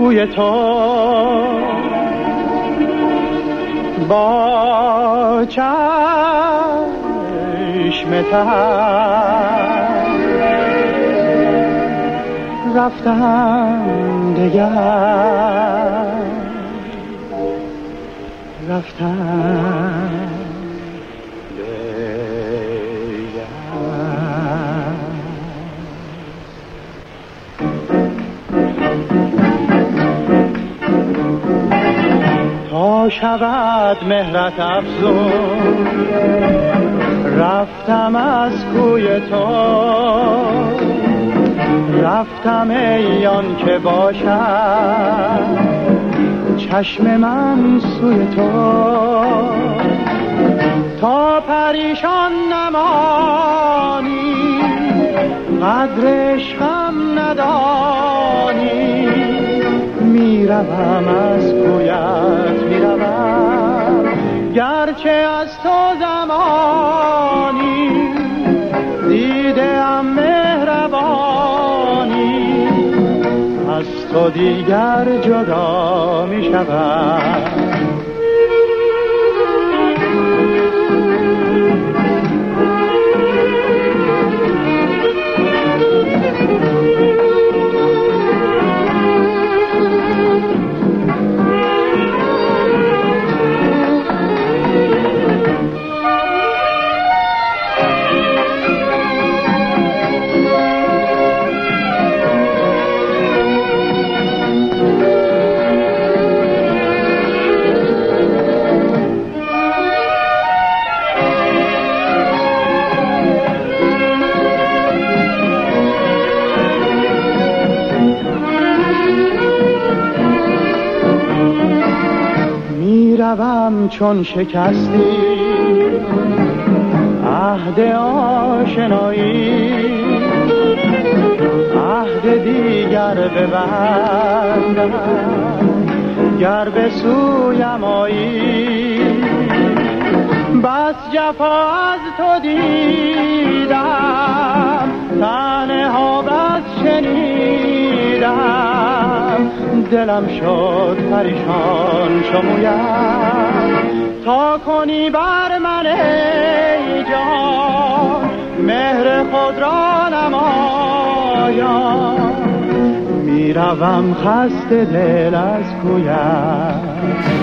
کوی تو با چشم تر رفتم دگر رفتم تا شود مهرت افزون رفتم از کوی تو رفتم ایان که باشد چشم من سوی تو تا پریشان نمانی قدر عشقم ندانی میروم از کویت میروم گرچه از تو زمانی دیدم مهربانی از تو دیگر جدا میشوم روم چون شکستی عهد آشنایی عهد دیگر ببندم گر به سویم آیی بس جفا از تو دیدم تنها بس شنیدم دلم شد پریشان شمویم تا کنی بر من ای جان مهر خود را نمایم میروم خسته دل از کویم